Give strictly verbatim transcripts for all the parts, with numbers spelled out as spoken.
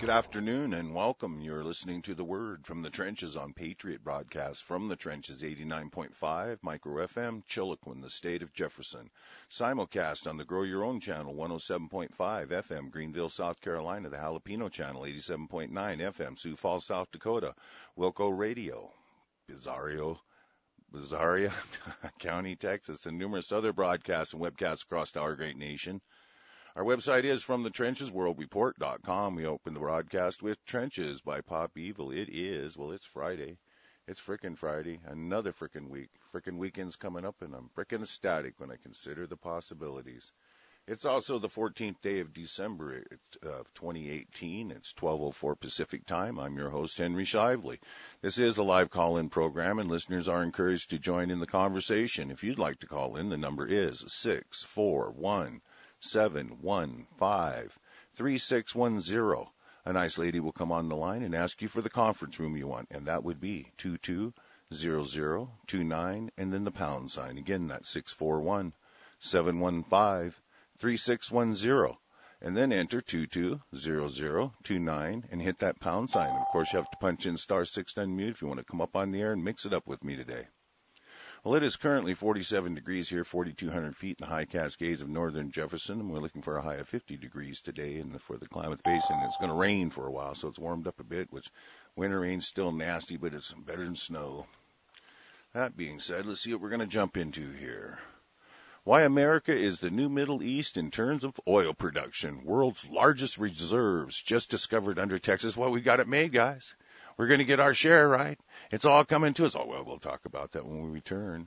Good afternoon and welcome. You're listening to The Word from the Trenches on Patriot Broadcast from the Trenches eighty-nine point five, Micro F M, Chiloquin, the state of Jefferson. Simulcast on the Grow Your Own channel, one oh seven point five F M, Greenville, South Carolina, the Jalapeno channel, eighty-seven point nine F M, Sioux Falls, South Dakota, Wilco Radio, Bizarro, Bizarria County, Texas, and numerous other broadcasts and webcasts across our great nation. Our website is from the trenches world report dot com. We open the broadcast with Trenches by Pop Evil. It is, well, it's Friday. It's frickin' Friday. Another frickin' week. Frickin' weekend's coming up, and I'm frickin' ecstatic when I consider the possibilities. It's also the fourteenth day of December of twenty eighteen. It's twelve oh four Pacific time. I'm your host, Henry Shively. This is a live call-in program, and listeners are encouraged to join in the conversation. If you'd like to call in, the number is six four one seven one five three six one zero. A nice lady will come on the line and ask you for the conference room you want, and that would be two two zero zero two nine and then the pound sign. Again, that's six four one seven one five three six one zero. And then enter two two zero zero two nine and hit that pound sign. Of course, you have to punch in star six to unmute if you want to come up on the air and mix it up with me today. Well, it is currently forty-seven degrees here, forty-two hundred feet in the high Cascades of northern Jefferson, and we're looking for a high of fifty degrees today. And for the Klamath Basin, it's going to rain for a while, so it's warmed up a bit, which winter rain's still nasty, but it's better than snow. That being said, let's see what we're going to jump into here. Why America is the new Middle East in terms of oil production. World's largest reserves just discovered under Texas. Well, we got it made, guys. We're going to get our share, right? It's all coming to us. Oh, well, we'll talk about that when we return.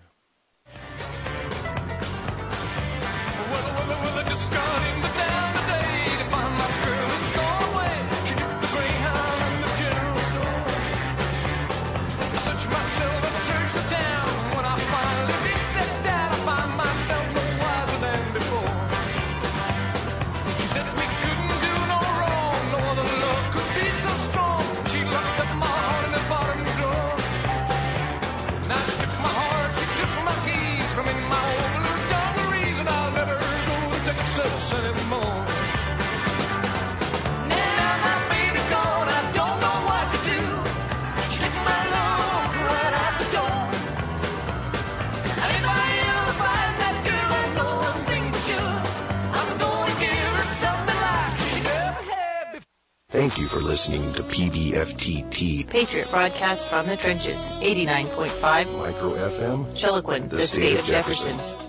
Thank you for listening to P B F T T, Patriot Broadcast from the Trenches, eighty-nine point five Micro F M, Chiloquin, the, the state, state of Jefferson. Jefferson.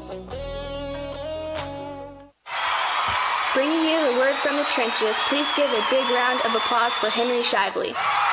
Bringing you the word from the trenches, please give a big round of applause for Henry Shively.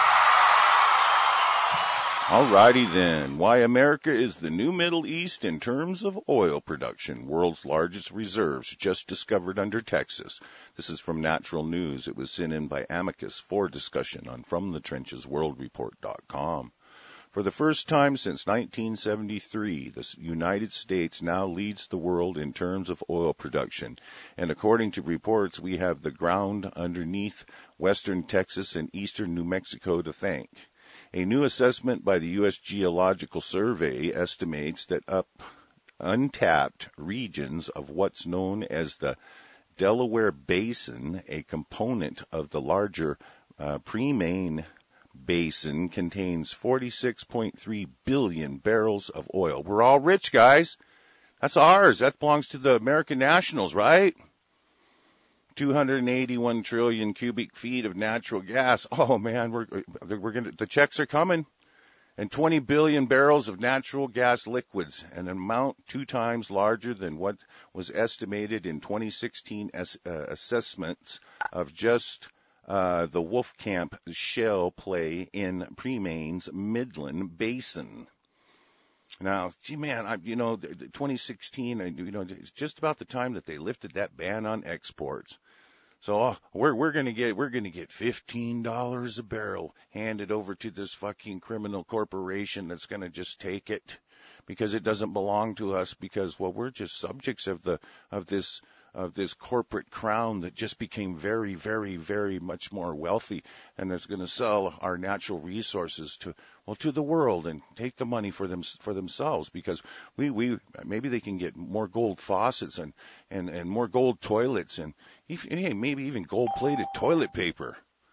Alrighty then. Why America is the new Middle East in terms of oil production. World's largest reserves just discovered under Texas. This is from Natural News. It was sent in by Amicus for discussion on from the trenches world report dot com. For the first time since nineteen seventy-three, the United States now leads the world in terms of oil production. And according to reports, we have the ground underneath western Texas and eastern New Mexico to thank. A new assessment by the U S Geological Survey estimates that up untapped regions of what's known as the Delaware Basin, a component of the larger uh, Permian Basin, contains forty-six point three billion barrels of oil. We're all rich, guys. That's ours. That belongs to the American nationals, right? two hundred eighty-one trillion cubic feet of natural gas. Oh man, we're we're going to the checks are coming. And twenty billion barrels of natural gas liquids, an amount two times larger than what was estimated in twenty sixteen as, uh, assessments of just uh, the Wolfcamp shale play in Permian's Midland Basin. Now, gee, man, I, you know, twenty sixteen, you know, it's just about the time that they lifted that ban on exports. So uh, we're we're gonna get we're gonna get fifteen dollars a barrel handed over to this fucking criminal corporation that's gonna just take it because it doesn't belong to us because well we're just subjects of the of this of this corporate crown that just became very, very, very much more wealthy and is going to sell our natural resources to, well, to the world and take the money for them, for themselves because we, we, maybe they can get more gold faucets and, and, and more gold toilets and, hey, maybe even gold plated toilet paper.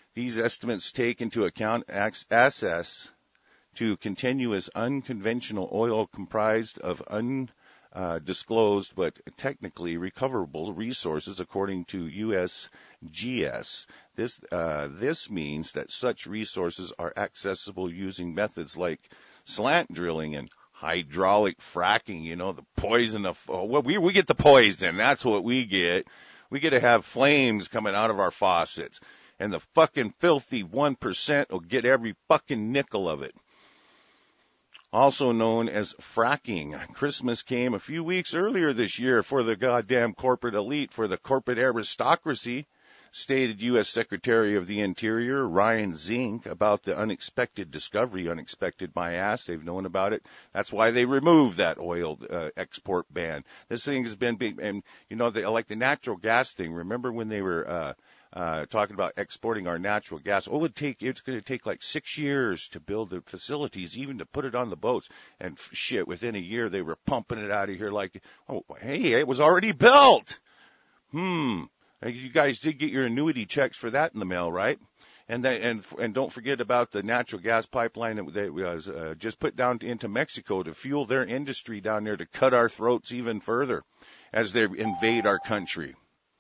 These estimates take into account access to continuous unconventional oil comprised of undisclosed but technically recoverable resources, according to U S G S. This, uh, this means that such resources are accessible using methods like slant drilling and hydraulic fracking. You know, the poison of, oh, well, we, we get the poison. That's what we get. We get to have flames coming out of our faucets. And the fucking filthy one percent will get every fucking nickel of it. Also known as fracking. Christmas came a few weeks earlier this year for the goddamn corporate elite, for the corporate aristocracy, stated U S Secretary of the Interior Ryan Zink about the unexpected discovery. Unexpected, my ass. They've known about it. That's why they removed that oil uh, export ban. This thing has been big, and you know, they, like the natural gas thing. Remember when they were uh, uh, talking about exporting our natural gas? Oh, it would take. It's going to take like six years to build the facilities, even to put it on the boats. And f- shit, within a year they were pumping it out of here like, oh, hey, it was already built. Hmm. You guys did get your annuity checks for that in the mail, right? And that, and and don't forget about the natural gas pipeline that, that was uh, just put down into Mexico to fuel their industry down there, to cut our throats even further as they invade our country.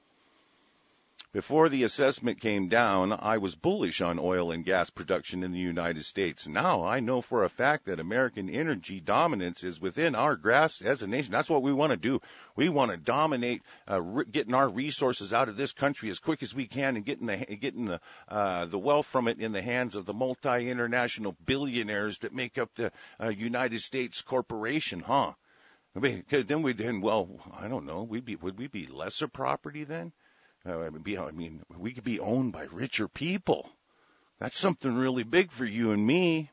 Before the assessment came down, I was bullish on oil and gas production in the United States. Now I know for a fact that American energy dominance is within our grasp as a nation. That's what we want to do. We want to dominate, uh, re- getting our resources out of this country as quick as we can, and getting the getting the uh, the wealth from it in the hands of the multi-international billionaires that make up the uh, United States corporation, huh? I mean, 'cause then we then well, I don't know. We'd be would we be lesser property then? Uh, I mean, we could be owned by richer people. That's something really big for you and me.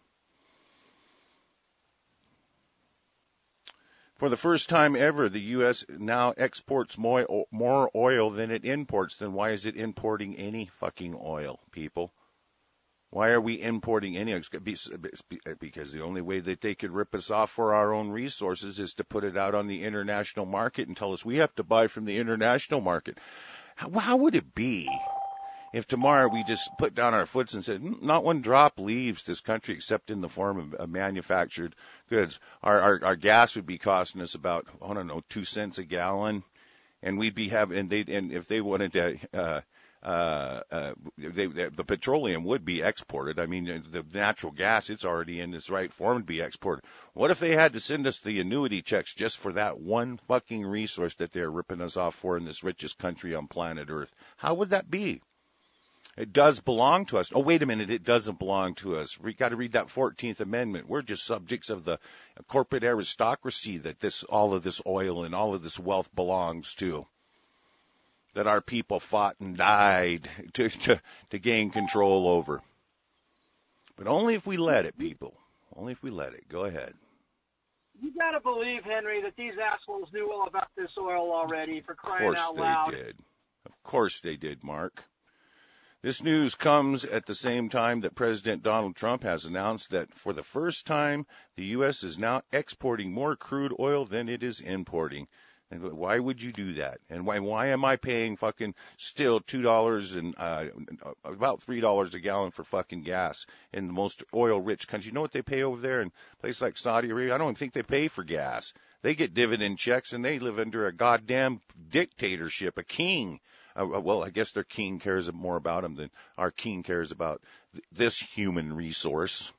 For the first time ever, the U S now exports more, more oil than it imports. Then why is it importing any fucking oil, people? Why are we importing any? Because the only way that they could rip us off for our own resources is to put it out on the international market and tell us we have to buy from the international market. How, how would it be if tomorrow we just put down our foots and said, not one drop leaves this country except in the form of uh, manufactured goods? Our, our our gas would be costing us about, I don't know, two cents a gallon, and we'd be having, and they and if they wanted to, uh, uh, uh, they, they, the petroleum would be exported. I mean, the natural gas, it's already in its right form to be exported. What if they had to send us the annuity checks just for that one fucking resource that they're ripping us off for in this richest country on planet Earth? How would that be? It does belong to us. Oh, wait a minute. It doesn't belong to us. We got to read that fourteenth Amendment. We're just subjects of the corporate aristocracy that this, all of this oil and all of this wealth belongs to, that our people fought and died to, to, to gain control over. But only if we let it, people. Only if we let it. Go ahead. You got to believe, Henry, that these assholes knew all about this oil already, for crying out loud. Of course they did. Of course they did, Mark. This news comes at the same time that President Donald Trump has announced that for the first time, the U S is now exporting more crude oil than it is importing. And why would you do that? And why why am I paying fucking still two dollars and uh, about three dollars a gallon for fucking gas in the most oil-rich country? You know what they pay over there in a place like Saudi Arabia? I don't think they pay for gas. They get dividend checks, and they live under a goddamn dictatorship, a king. Uh, well, I guess their king cares more about them than our king cares about th- this human resource.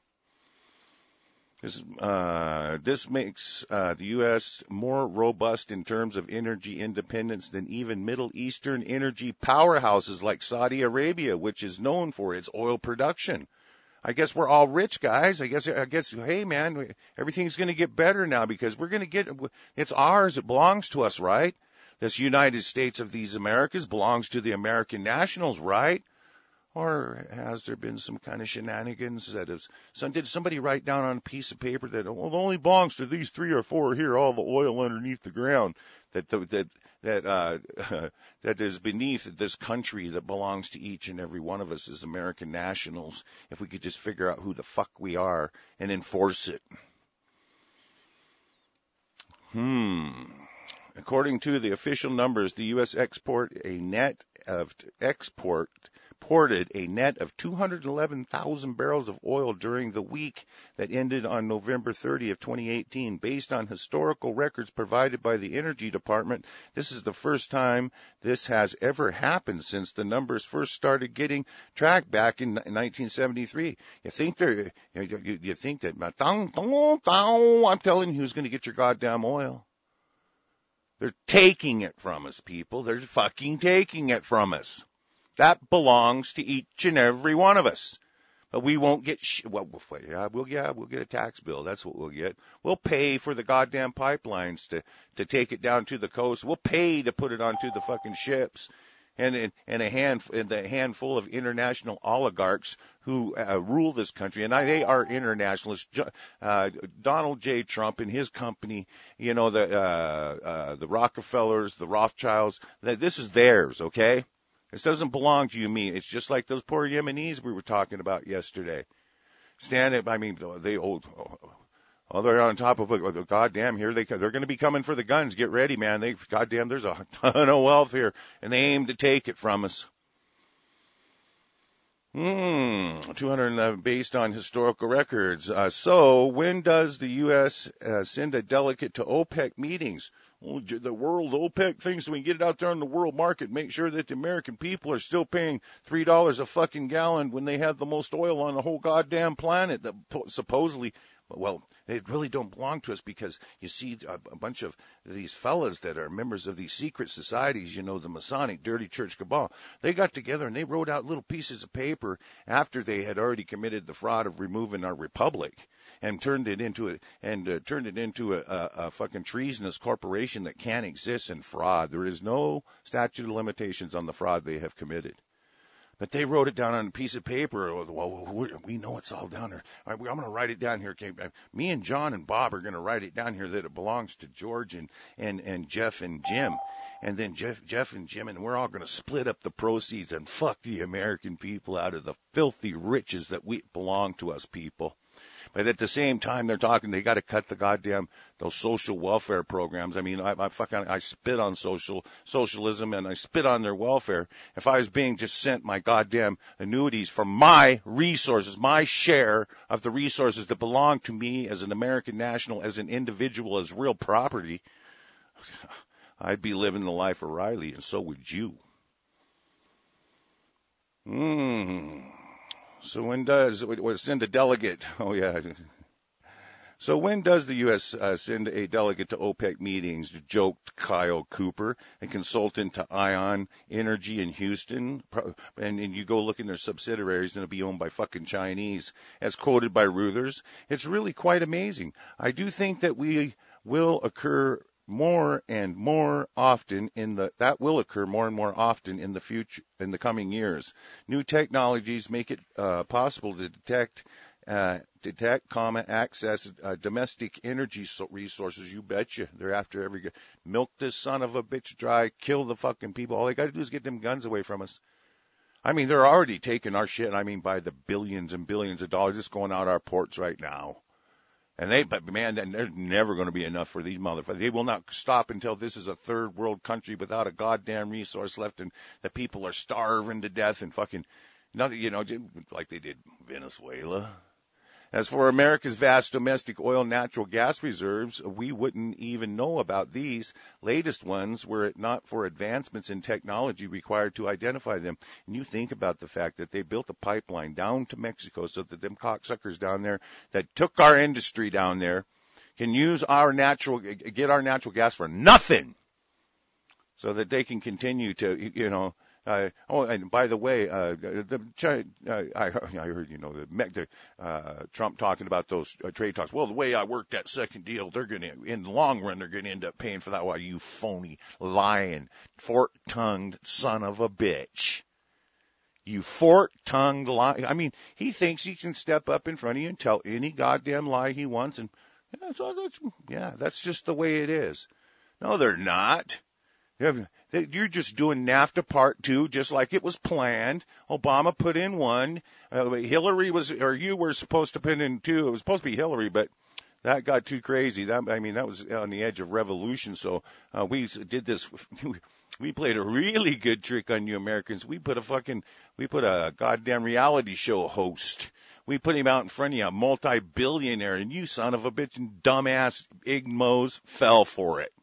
This, uh, this makes uh, the U S more robust in terms of energy independence than even Middle Eastern energy powerhouses like Saudi Arabia, which is known for its oil production. I guess we're all rich, guys. I guess, I guess, hey, man, everything's going to get better now because we're going to get, it's ours. It belongs to us, right? This United States of these Americas belongs to the American nationals, right? Or has there been some kind of shenanigans that is, some, did somebody write down on a piece of paper that, well, it only belongs to these three or four here, all the oil underneath the ground, that, the, that, that, uh, that is beneath this country that belongs to each and every one of us as American nationals, if we could just figure out who the fuck we are and enforce it. Hmm. According to the official numbers, the U S export a net of export reported a net of two hundred eleven thousand barrels of oil during the week that ended on November thirtieth, twenty eighteen. Based on historical records provided by the Energy Department, this is the first time this has ever happened since the numbers first started getting tracked back in nineteen seventy-three. You think they're, you, you think that, I'm telling you who's going to get your goddamn oil. They're taking it from us, people. They're fucking taking it from us. That belongs to each and every one of us. But we won't get, sh- well, yeah, we'll, yeah, we'll get a tax bill. That's what we'll get. We'll pay for the goddamn pipelines to, to take it down to the coast. We'll pay to put it onto the fucking ships. And, and, and a hand, and a handful of international oligarchs who uh, rule this country, and I, they are internationalists. Uh, Donald J. Trump and his company, you know, the uh, uh, the Rockefellers, the Rothschilds. This is theirs, okay? This doesn't belong to you, me. It's just like those poor Yemenis we were talking about yesterday. Stand up. I mean, they old. Oh, they're on top of it. Goddamn, here they they're going to be coming for the guns. Get ready, man. They goddamn, there's a ton of wealth here, and they aim to take it from us. Hmm, two hundred eleven based on historical records. Uh, so when does the U S uh, send a delegate to OPEC meetings? Well, the world OPEC thinks so we can get it out there in the world market, make sure that the American people are still paying three dollars a fucking gallon when they have the most oil on the whole goddamn planet that supposedly. Well, they really don't belong to us because you see a, a bunch of these fellas that are members of these secret societies, you know, the Masonic Dirty Church Cabal. They got together and they wrote out little pieces of paper after they had already committed the fraud of removing our republic and turned it into a, and uh, turned it into a, a, a fucking treasonous corporation that can't exist in fraud. There is no statute of limitations on the fraud they have committed. But they wrote it down on a piece of paper. Well, we know it's all down there. I'm going to write it down here. Me and John and Bob are going to write it down here that it belongs to George and, and, and Jeff and Jim. And then Jeff, Jeff and Jim, and we're all going to split up the proceeds and fuck the American people out of the filthy riches that we belong to us people. But at the same time, they're talking, they got to cut the goddamn, those social welfare programs. I mean, I, I fucking, I spit on social, socialism and I spit on their welfare. If I was being just sent my goddamn annuities from my resources, my share of the resources that belong to me as an American national, as an individual, as real property, I'd be living the life of Riley, and so would you. Hmm. So when does, what, send a delegate? Oh, yeah. So when does the U S uh, send a delegate to OPEC meetings? Joked Kyle Cooper, a consultant to Ion Energy in Houston. And, and you go look in their subsidiaries, and it'll be owned by fucking Chinese, as quoted by Reuters. It's really quite amazing. I do think that we will occur more and more often in the, that will occur more and more often in the future, in the coming years. New technologies make it uh, possible to detect, uh, detect, comma, access uh, domestic energy so- resources. You betcha. They're after every, milk this son of a bitch dry, kill the fucking people. All they got to do is get them guns away from us. I mean, they're already taking our shit. I mean, by the billions and billions of dollars just going out our ports right now. And they, but man, there's never going to be enough for these motherfuckers. They will not stop until this is a third world country without a goddamn resource left, and the people are starving to death and fucking nothing, you know, like they did Venezuela. As for America's vast domestic oil and natural gas reserves, we wouldn't even know about these latest ones were it not for advancements in technology required to identify them. And you think about the fact that they built a pipeline down to Mexico so that them cocksuckers down there that took our industry down there can use our natural, get our natural gas for nothing so that they can continue to, you know, Uh, oh, and by the way, uh, the, uh, I, I heard, you know, the, the uh, Trump talking about those uh, trade talks. Well, the way I worked that second deal, they're going to, in the long run, they're going to end up paying for that. Why, you phony, lying, fork-tongued son of a bitch. You fork-tongued lie. I mean, he thinks he can step up in front of you and tell any goddamn lie he wants. And yeah, so that's, yeah, that's just the way it is. No, they're not. You're just doing NAFTA Part Two, just like it was planned. Obama put in one. Uh, Hillary was, or you were supposed to put in two. It was supposed to be Hillary, but that got too crazy. That, I mean, that was on the edge of revolution. So uh, we did this. we played a really good trick on you Americans. We put a fucking, we put a goddamn reality show host. We put him out in front of you, a multi-billionaire, and you son of a bitch and dumbass Igmos fell for it.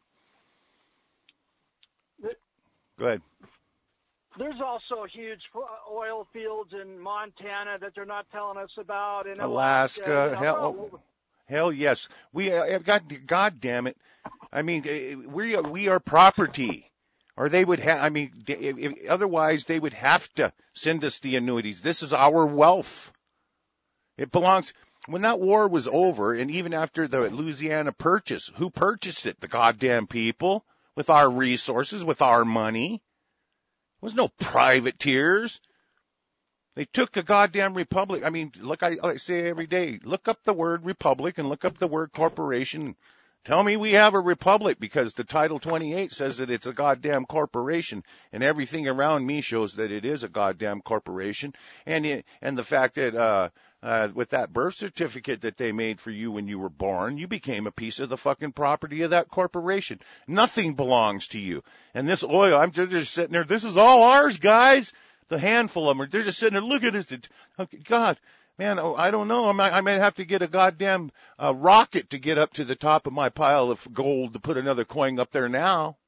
Go ahead. There's also huge oil fields in Montana that they're not telling us about. In Alaska, Alaska, you know, hell, hell yes. We, uh, God, God damn it. I mean, we, we are property. Or they would have, I mean, if, otherwise they would have to send us the annuities. This is our wealth. It belongs, when that war was over, and even after the Louisiana Purchase, who purchased it? The goddamn people, with our resources, with our money. There was no privateers. They took a goddamn republic. I mean, look, I, I say every day, look up the word republic and look up the word corporation. Tell me we have a republic, because the Title twenty-eight says that it's a goddamn corporation, and everything around me shows that it is a goddamn corporation. And it, and the fact that uh, uh, with that birth certificate that they made for you when you were born, you became a piece of the fucking property of that corporation. Nothing belongs to you. And this oil, I'm just sitting there. This is all ours, guys. The handful of them, they're just sitting there. Look at this. God. Man, I don't know. I might, I might have to get a goddamn uh, rocket to get up to the top of my pile of gold to put another coin up there now.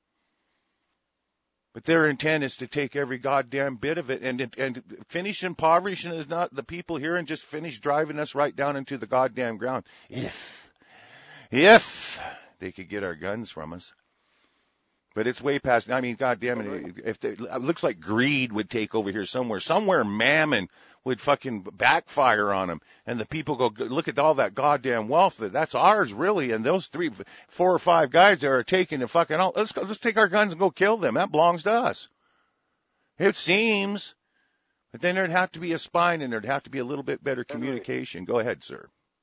But their intent is to take every goddamn bit of it and and finish impoverishing is not the people here and just finish driving us right down into the goddamn ground. If, if they could get our guns from us. But it's way past. I mean, goddamn it! If they, it looks like greed would take over here somewhere, somewhere mammon would fucking backfire on them, and the people go look at all that goddamn wealth. That that's ours, really. And those three, four or five guys that are taking the fucking all. Let's go, let's take our guns and go kill them. That belongs to us. It seems, but then there'd have to be a spine, and there'd have to be a little bit better communication. Go ahead, sir.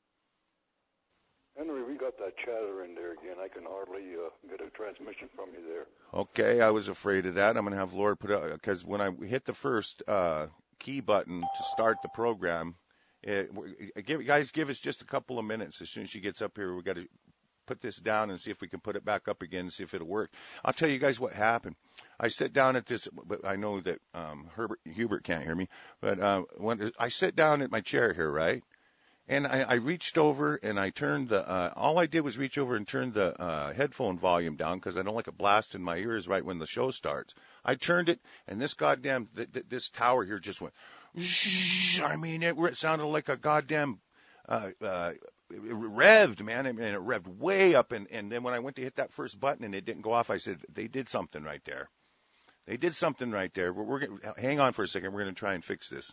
Henry, we got that chatter in there again. I can hardly uh, get a transmission from you there. Okay, I was afraid of that. I'm going to have Laura put it, because when I hit the first uh, key button to start the program, it, give, guys, give us just a couple of minutes. As soon as she gets up here, we've got to put this down and see if we can put it back up again and see if it'll work. I'll tell you guys what happened. I sit down at this, but I know that um, Herbert Hubert can't hear me, but uh, when I sit down at my chair here, right? And I, I reached over and I turned the, uh, all I did was reach over and turn the uh, headphone volume down because I don't like a blast in my ears right when the show starts. I turned it, and this goddamn, th- th- this tower here just went, I mean, it, it sounded like a goddamn, uh, uh, it revved, man, and it revved way up. And, and then when I went to hit that first button and it didn't go off, I said, they did something right there. They did something right there. We're, we're gonna, hang on for a second. We're going to try and fix this.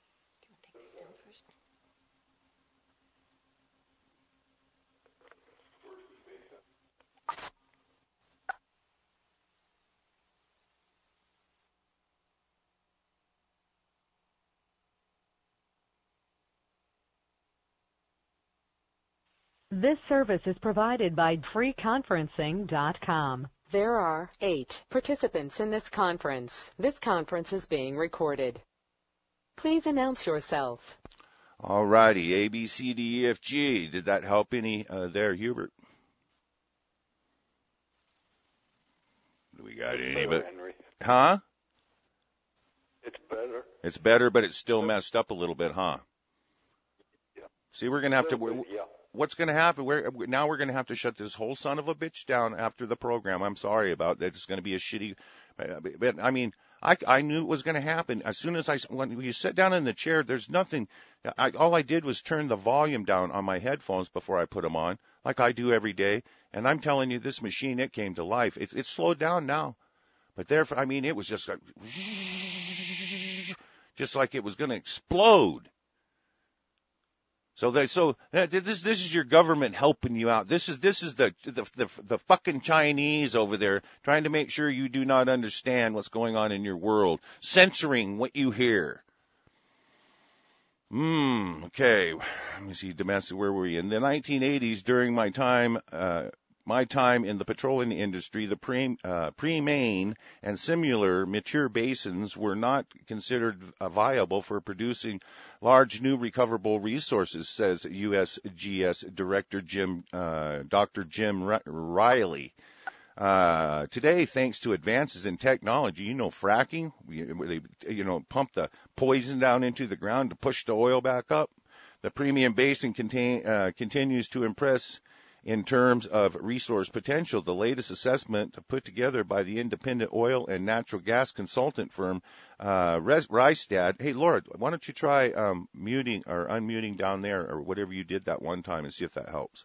This service is provided by free conferencing dot com. There are eight participants in this conference. This conference is being recorded. Please announce yourself. All righty, A, B, C, D, E, F, G. Did that help any uh, there, Hubert? Do we got any? Better, but, Henry. huh? It's better. It's better, but it's still messed up a little bit, huh? Yeah. See, we're going to have to... Bit, yeah. What's going to happen? We're, now we're going to have to shut this whole son of a bitch down after the program. I'm sorry about that. It's going to be a shitty, but I mean, I, I knew it was going to happen. As soon as I, when you sit down in the chair, there's nothing. I, all I did was turn the volume down on my headphones before I put them on, like I do every day. And I'm telling you, this machine, it came to life. It, it's slowed down now, but therefore, I mean, it was just like, just like it was going to explode. So they, so this, this is your government helping you out. This is, this is the, the, the, the fucking Chinese over there trying to make sure you do not understand what's going on in your world, censoring what you hear. Hmm. Okay. Let me see. Domestic. Where were we? In the nineteen eighties, during my time, uh, my time in the petroleum industry, the pre, uh, pre-main and similar mature basins were not considered uh, viable for producing large new recoverable resources, says U S G S Director Jim, uh, Doctor Jim Riley. Uh, today, thanks to advances in technology, you know, fracking, where they, you know, pump the poison down into the ground to push the oil back up. The Permian Basin contain, uh, continues to impress in terms of resource potential. The latest assessment put together by the independent oil and natural gas consultant firm, uh, Rystad. Hey, Laura, why don't you try um, muting or unmuting down there or whatever you did that one time and see if that helps.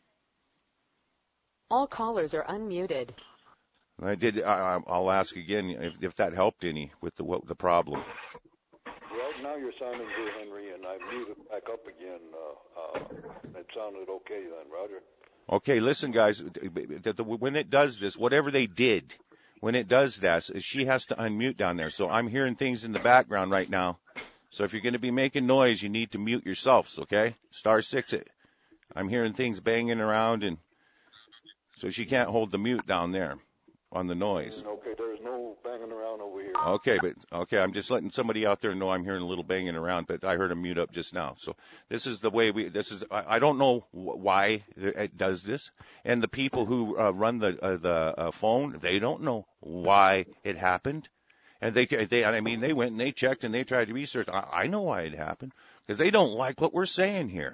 All callers are unmuted. I did. I, I'll ask again if, if that helped any with the what, the problem. Well, now you're sounding good, Henry, and I've muted back up again. Uh, uh, it sounded okay then, Roger. Okay, listen, guys. When it does this, whatever they did, when it does that, she has to unmute down there. So I'm hearing things in the background right now. So if you're going to be making noise, you need to mute yourselves. Okay, star six it. I'm hearing things banging around and. So she can't hold the mute down there on the noise. Okay, there's no banging around over here. Okay, but okay, I'm just letting somebody out there know I'm hearing a little banging around, but I heard a mute up just now. So this is the way we, this is, I, I don't know why it does this. And the people who uh, run the uh, the uh, phone, they don't know why it happened. And they, they, I mean, they went and they checked and they tried to research. I, I know why it happened because they don't like what we're saying here.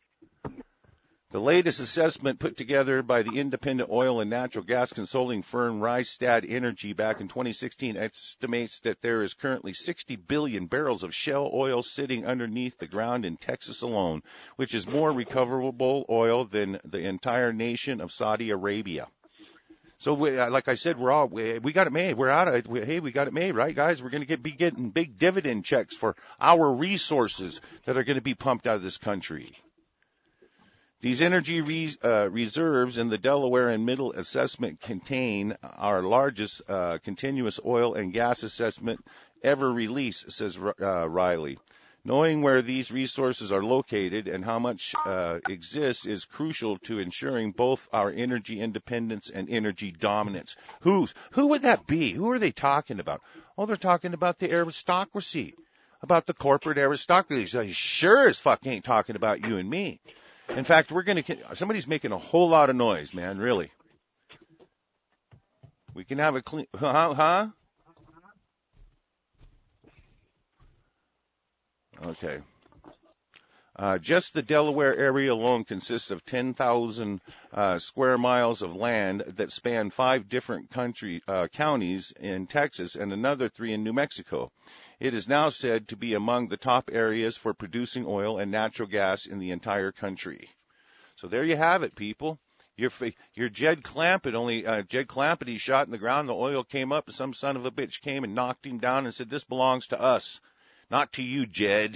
The latest assessment put together by the independent oil and natural gas consulting firm Rystad Energy back in twenty sixteen estimates that there is currently sixty billion barrels of shale oil sitting underneath the ground in Texas alone, which is more recoverable oil than the entire nation of Saudi Arabia. So, we, like I said, we're all we, we got it made. We're out of we, hey, we got it made, right, guys? We're going to get be getting big dividend checks for our resources that are going to be pumped out of this country. These energy re, uh, reserves in the Delaware and Middle assessment contain our largest uh, continuous oil and gas assessment ever released, says uh, Riley. Knowing where these resources are located and how much uh, exists is crucial to ensuring both our energy independence and energy dominance. Who's, who would that be? Who are they talking about? Oh, they're talking about the aristocracy, about the corporate aristocracy. So sure as fuck ain't talking about you and me. In fact, we're going to, somebody's making a whole lot of noise, man, really. We can have a clean, huh, huh? Okay. Uh, just the Delaware area alone consists of ten thousand uh, square miles of land that span five different country uh, counties in Texas and another three in New Mexico. It is now said to be among the top areas for producing oil and natural gas in the entire country. So there you have it, people. Your your Jed Clampett, only uh, Jed Clampett, he shot in the ground. The oil came up, and some son of a bitch came and knocked him down and said, "This belongs to us, not to you, Jed."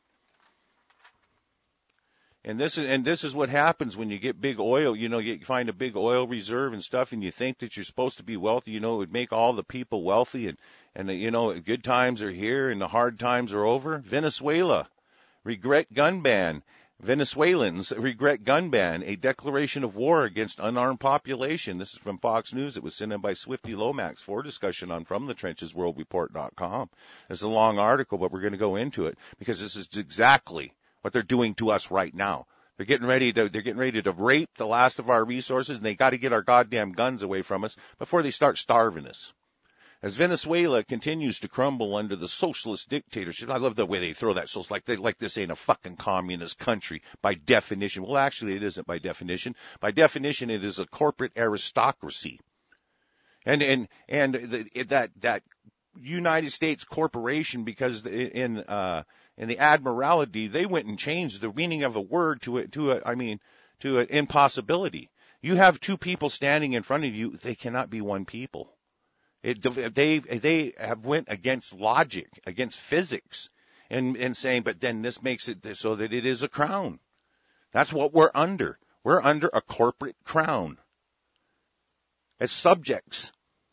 And this is and this is what happens when you get big oil. You know, you find a big oil reserve and stuff, and you think that you're supposed to be wealthy. You know, it would make all the people wealthy, and and you know, good times are here and the hard times are over. Venezuela, regret gun ban. Venezuelans regret gun ban, a declaration of war against unarmed population. This is from Fox News. It was sent in by Swifty Lomax for discussion on from the trenches world report dot com. It's a long article, but we're going to go into it because this is exactly what they're doing to us right now. They're getting ready to, they're getting ready to rape the last of our resources, and they got to get our goddamn guns away from us before they start starving us. As Venezuela continues to crumble under the socialist dictatorship, I love the way they throw that social, like they, like this ain't a fucking communist country by definition. Well, actually, it isn't by definition. By definition, it is a corporate aristocracy. And and and the, that that United States corporation, because in uh in the Admiralty, they went and changed the meaning of a word to a, to a, I mean, to an impossibility. You have two people standing in front of you; they cannot be one people. It, they they have went against logic, against physics, and and saying, but then this makes it so that it is a crown. That's what we're under. We're under a corporate crown as subjects.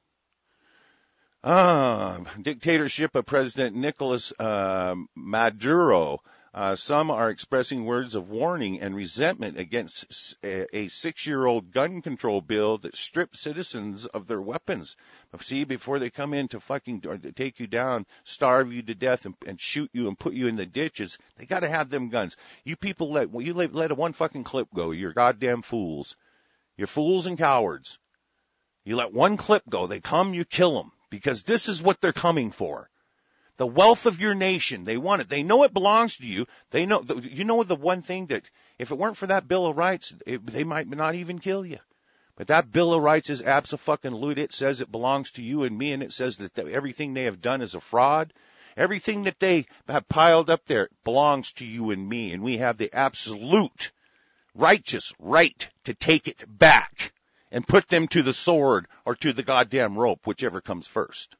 Ah, dictatorship of President Nicolas uh, Maduro. Uh, some are expressing words of warning and resentment against a, a six-year-old gun control bill that strips citizens of their weapons. See, before they come in to fucking or to take you down, starve you to death, and, and shoot you and put you in the ditches, they got to have them guns. You people let well, you let, let a one fucking clip go. You're goddamn fools. You're fools and cowards. You let one clip go, they come, you kill them, because this is what they're coming for. The wealth of your nation, they want it. They know it belongs to you. They know, you know the one thing that, if it weren't for that Bill of Rights, it, they might not even kill you. But that Bill of Rights is abso-fucking-lute. It says it belongs to you and me, and it says that everything they have done is a fraud. Everything that they have piled up there belongs to you and me, and we have the absolute righteous right to take it back and put them to the sword or to the goddamn rope, whichever comes first.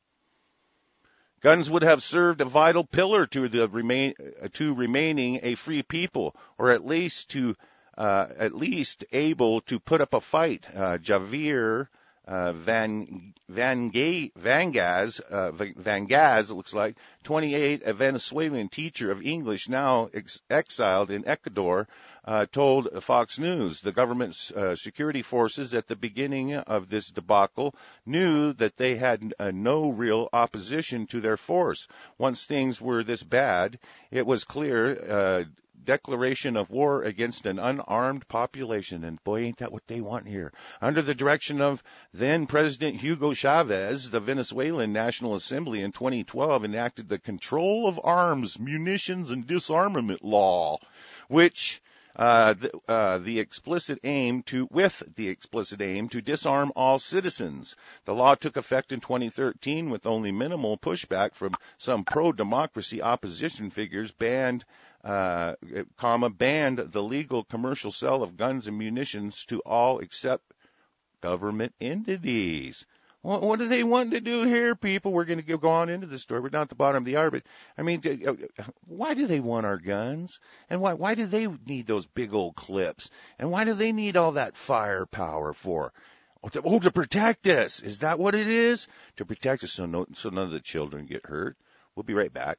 Guns would have served a vital pillar to the remain to remaining a free people, or at least to uh, at least able to put up a fight. Uh, Javier uh, Van Van Gay, Van Gaz uh, Van Gaz, it looks like twenty-eight, a Venezuelan teacher of English now ex- exiled in Ecuador, uh, told Fox News the government's uh, security forces at the beginning of this debacle knew that they had uh, no real opposition to their force. Once things were this bad, it was clear. Uh, declaration of war against an unarmed population, and boy, ain't that what they want here. Under the direction of then President Hugo Chavez, the Venezuelan National Assembly in twenty twelve enacted the Control of Arms, Munitions, and Disarmament Law, which uh, the, uh, the explicit aim to, with the explicit aim to disarm all citizens. The law took effect in twenty thirteen with only minimal pushback from some pro-democracy opposition figures, banned Uh, comma, banned the legal commercial sale of guns and munitions to all except government entities. What, what do they want to do here, people? We're going to go on into the story. We're down at the bottom of the hour, but, I mean, why do they want our guns? And why, why do they need those big old clips? And why do they need all that firepower for? Oh, to, oh, to protect us. Is that what it is? To protect us so, no, so none of the children get hurt. We'll be right back.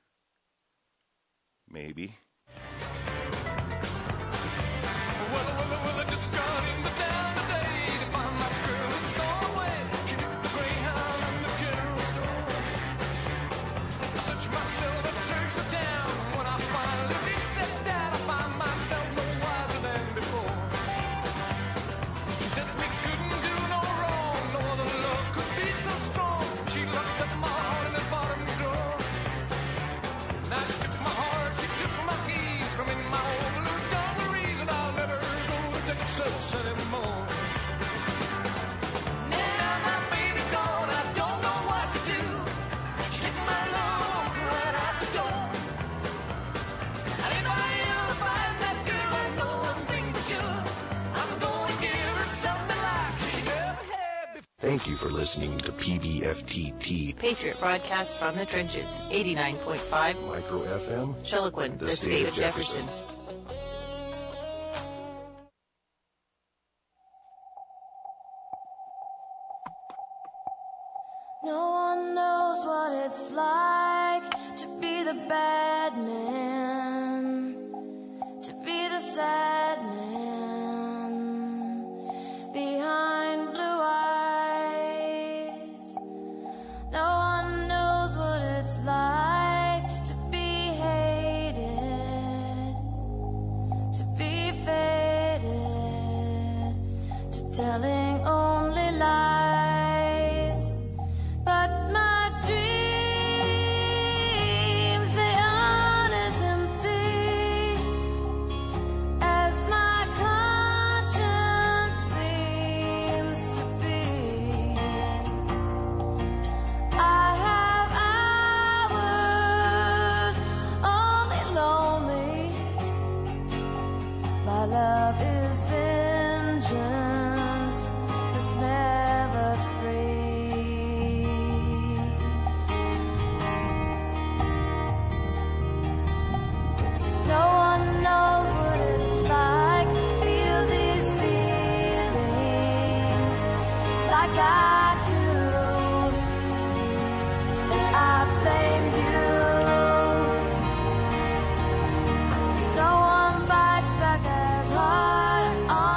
Maybe. Thank you for listening to P B F T T. Patriot broadcast from the trenches, eighty-nine point five. Micro F M. Chiloquin, the, the state, state of Jefferson. Jefferson. No one knows what it's like to be the bad man, to be the sad man behind blue eyes. No one knows what it's like to be hated, to be faded, to telling only lies. But my dreams, they aren't as empty as my conscience seems to be. I have hours only lonely. My love is vengeance that's never free. No one knows what it's like to feel these feelings like I do. And I blame you. No one bites back as hard on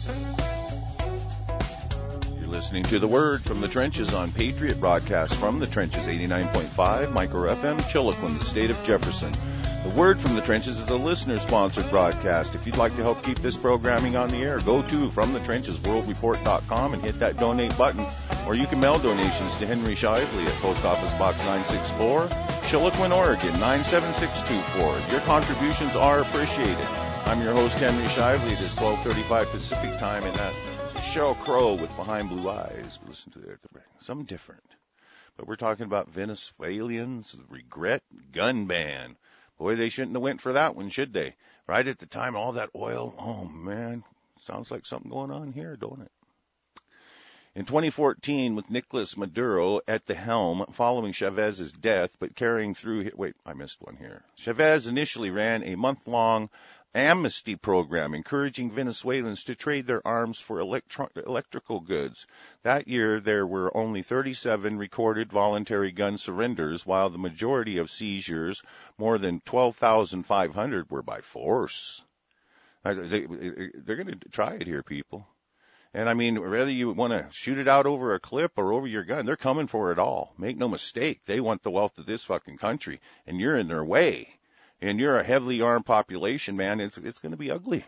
Listening to the Word from the Trenches on Patriot Broadcast from the Trenches, eighty-nine point five Micro F M, Chilliquin, the state of Jefferson. The Word from the Trenches is a listener-sponsored broadcast. If you'd like to help keep this programming on the air, go to from the trenches world report dot com and hit that donate button. Or you can mail donations to Henry Shively at Post Office Box nine sixty-four, Chilliquin, Oregon nine seven six two four. Your contributions are appreciated. I'm your host, Henry Shively. It is twelve thirty-five Pacific Time, and that Sheryl Crow with Behind Blue Eyes. Listen to it. Something different. But we're talking about Venezuelans, regret gun ban. Boy, they shouldn't have went for that one, should they? Right at the time, all that oil. Oh, man. Sounds like something going on here, don't it? In twenty fourteen, with Nicolas Maduro at the helm following Chavez's death, but carrying through... Wait, I missed one here. Chavez initially ran a month-long amnesty program encouraging Venezuelans to trade their arms for electro- electrical goods. That year, there were only thirty-seven recorded voluntary gun surrenders, while the majority of seizures, more than twelve thousand five hundred, were by force. They, they're going to try it here, people. And I mean, whether you want to shoot it out over a clip or over your gun, they're coming for it all. Make no mistake. They want the wealth of this fucking country, and you're in their way. And you're a heavily armed population, man, it's it's going to be ugly.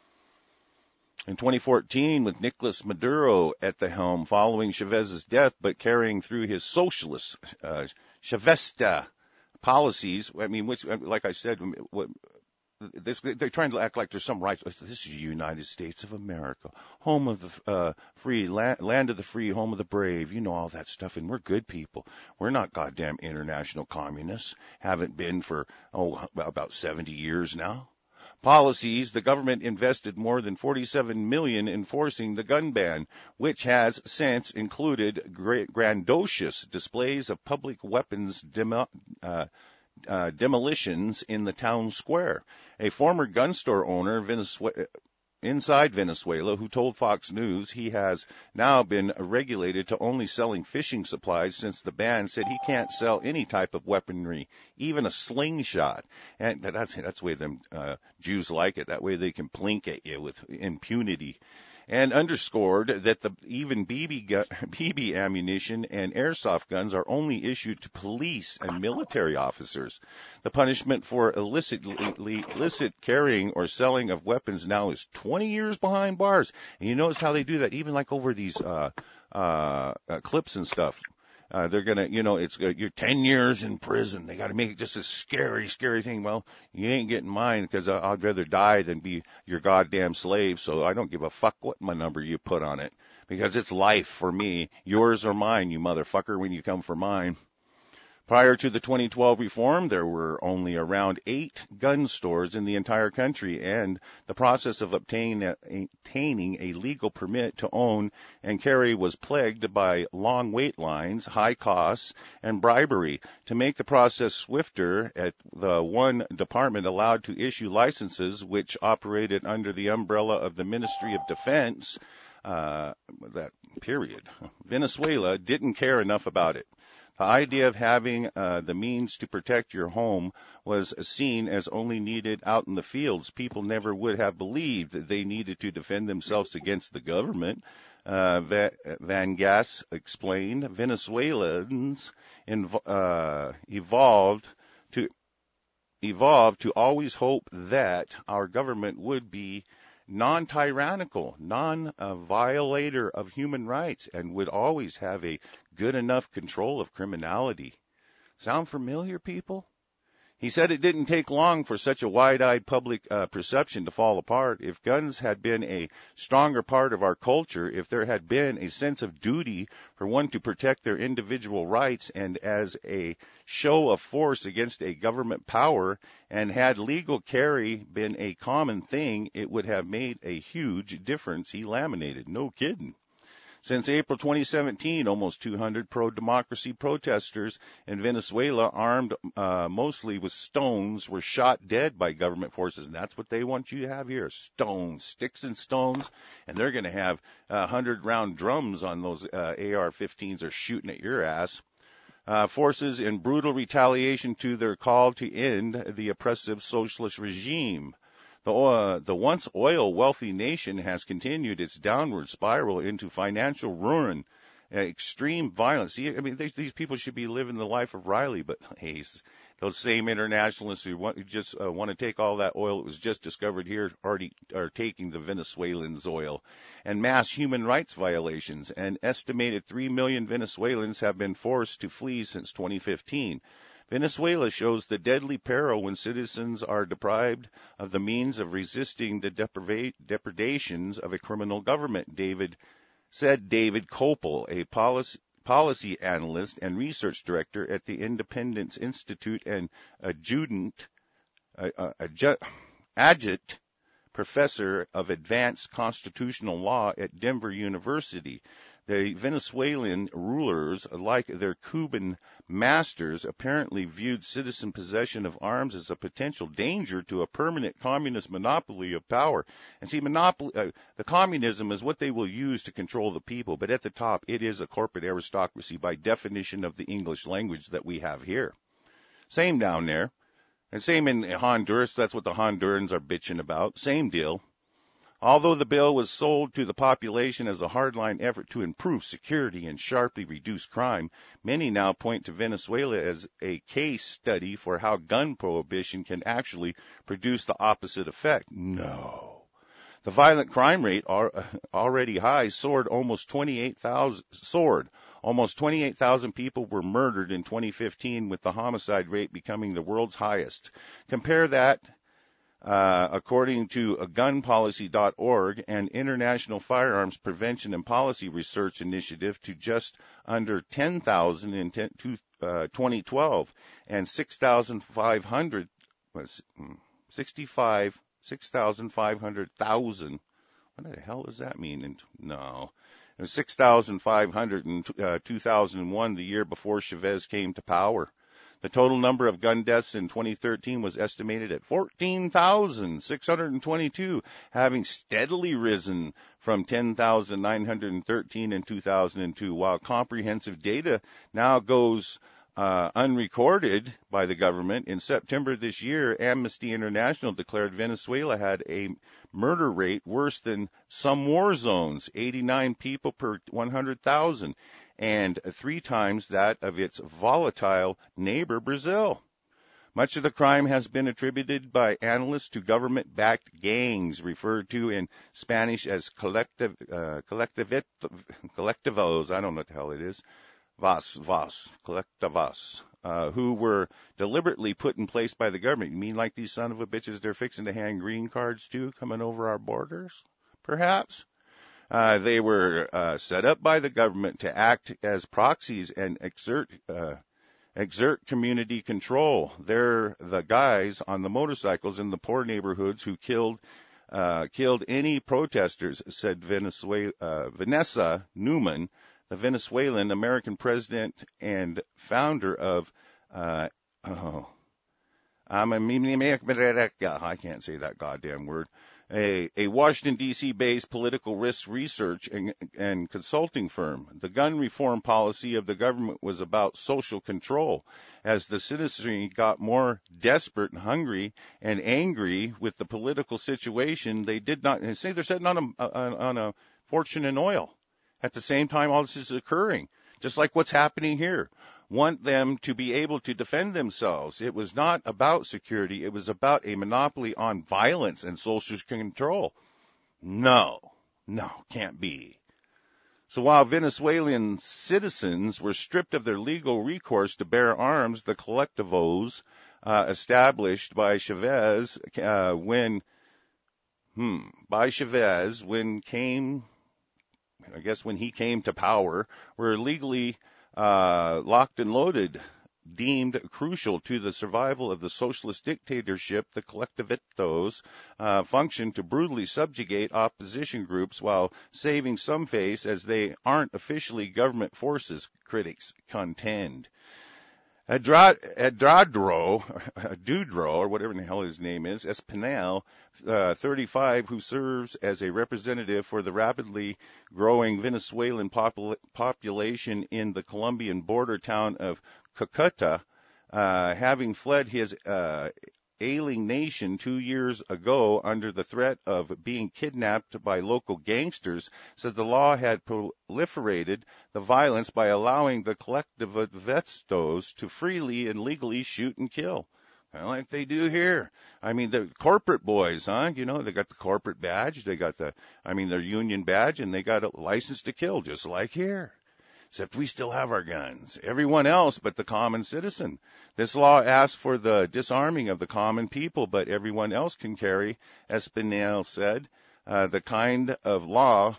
In twenty fourteen, with Nicolas Maduro at the helm following Chavez's death, but carrying through his socialist, uh, Chavista policies, I mean, which, like I said, what, this, they're trying to act like there's some rights. This is the United States of America, home of the uh, free, land, land of the free, home of the brave. You know all that stuff, and we're good people. We're not goddamn international communists. Haven't been for, oh, about seventy years now. Policies, the government invested more than forty-seven million dollars enforcing the gun ban, which has since included great, grandiose displays of public weapons demo, uh, Uh, demolitions in the town square. A former gun store owner Venezuela, inside Venezuela who told Fox News he has now been regulated to only selling fishing supplies since the ban said he can't sell any type of weaponry, even a slingshot. And that's that's the way them uh, Jews like it. That way they can blink at you with impunity. And underscored that the even B B, gu- B B ammunition and airsoft guns are only issued to police and military officers. The punishment for illicit, illicit carrying or selling of weapons now is twenty years behind bars. And you notice how they do that, even like over these uh, uh, uh, clips and stuff. Uh, they're gonna, you know, it's uh, you're ten years in prison. They got to make it just a scary, scary thing. Well, you ain't getting mine because uh, I'd rather die than be your goddamn slave. So I don't give a fuck what my number you put on it because it's life for me. Yours or mine, you motherfucker, when you come for mine. Prior to the twenty twelve reform, there were only around eight gun stores in the entire country, and the process of obtaining a, obtaining a legal permit to own and carry was plagued by long wait lines, high costs, and bribery. To make the process swifter, at the one department allowed to issue licenses, which operated under the umbrella of the Ministry of Defense, uh, that period, Venezuela didn't care enough about it. The idea of having uh, the means to protect your home was seen as only needed out in the fields. People never would have believed that they needed to defend themselves against the government. Uh, Van Gass explained, Venezuelans inv- uh, evolved to evolved to always hope that our government would be non-tyrannical, non-violator of human rights, and would always have a good enough control of criminality. Sound familiar, people? He said it didn't take long for such a wide-eyed public uh, perception to fall apart. If guns had been a stronger part of our culture, if there had been a sense of duty for one to protect their individual rights and as a show of force against a government power, and had legal carry been a common thing, it would have made a huge difference, he laminated. No kidding. Since April twenty seventeen, almost two hundred pro-democracy protesters in Venezuela, armed uh, mostly with stones, were shot dead by government forces. And that's what they want you to have here, stones, sticks and stones. And they're going to have uh, hundred-round drums on those uh, A R fifteens are shooting at your ass. Uh, forces in brutal retaliation to their call to end the oppressive socialist regime. The, uh, the once oil-wealthy nation has continued its downward spiral into financial ruin, uh, extreme violence. See, I mean, they, these people should be living the life of Riley, but hey, those same internationalists who want, just uh, want to take all that oil that was just discovered here already are taking the Venezuelans' oil. And mass human rights violations. An estimated three million Venezuelans have been forced to flee since twenty fifteen. Venezuela shows the deadly peril when citizens are deprived of the means of resisting the depriva- depredations of a criminal government, David said David Kopel, a policy, policy analyst and research director at the Independence Institute and adjutant, uh, uh, adju- adjunct professor of advanced constitutional law at Denver University. The Venezuelan rulers, like their Cuban masters, apparently viewed citizen possession of arms as a potential danger to a permanent communist monopoly of power. And see, monopoly, uh, the communism is what they will use to control the people, but at the top, it is a corporate aristocracy by definition of the English language that we have here. Same down there. And same in Honduras. That's what the Hondurans are bitching about. Same deal. Although the bill was sold to the population as a hardline effort to improve security and sharply reduce crime, many now point to Venezuela as a case study for how gun prohibition can actually produce the opposite effect. No. The violent crime rate, already high, soared almost twenty-eight thousand, soared. Almost twenty-eight thousand people were murdered in twenty fifteen, with the homicide rate becoming the world's highest. Compare that Uh, according to gun policy dot org, an international firearms prevention and policy research initiative, to just under ten thousand in twenty twelve and six thousand five hundred, sixty-five, six thousand five hundred thousand. What the hell does that mean? In, no. It was six thousand five hundred in uh, two thousand one, the year before Chavez came to power. The total number of gun deaths in twenty thirteen was estimated at fourteen thousand six hundred twenty-two, having steadily risen from ten thousand nine hundred thirteen in two thousand two, while comprehensive data now goes uh, unrecorded by the government. In September this year, Amnesty International declared Venezuela had a murder rate worse than some war zones, eighty-nine people per one hundred thousand. And three times that of its volatile neighbor, Brazil. Much of the crime has been attributed by analysts to government-backed gangs, referred to in Spanish as collective, uh, collectivit, collectivos, I don't know what the hell it is, vas, vas, collectivas, uh, who were deliberately put in place by the government. You mean like these son of a bitches, they're fixing to hand green cards to coming over our borders, perhaps? Uh, they were uh, set up by the government to act as proxies and exert uh, exert community control. They're the guys on the motorcycles in the poor neighborhoods who killed uh, killed any protesters, said Venezuela, uh, Vanessa Newman, the Venezuelan American president and founder of uh, oh, I'm a I can't say that goddamn word. A, a Washington, D C based political risk research and, and consulting firm. The gun reform policy of the government was about social control. As the citizenry got more desperate and hungry and angry with the political situation, they did not, and say they're sitting on a, on a fortune in oil. At the same time, all this is occurring, just like what's happening here. Want them to be able to defend themselves. It was not about security. It was about a monopoly on violence and social control. No, no, can't be. So while Venezuelan citizens were stripped of their legal recourse to bear arms, the collectivos uh, established by Chavez uh, when, hmm, by Chavez when came, I guess when he came to power, were legally Uh, locked and loaded, deemed crucial to the survival of the socialist dictatorship. The collectivitos uh, function to brutally subjugate opposition groups while saving some face, as they aren't officially government forces, critics contend. Eduardo, Dudro, or whatever the hell his name is, Espinal, uh, thirty-five, who serves as a representative for the rapidly growing Venezuelan popul- population in the Colombian border town of Cucuta, uh, having fled his uh, ailing nation two years ago under the threat of being kidnapped by local gangsters said the law had proliferated the violence by allowing the collectivistas to freely and legally shoot and kill. Kind of like they do here. I mean, the corporate boys, huh? You know, they got the corporate badge, they got the, I mean, their union badge, and they got a license to kill, just like here. Except we still have our guns. Everyone else but the common citizen. This law asks for the disarming of the common people, but everyone else can carry, as Spinell said. Uh, the kind of law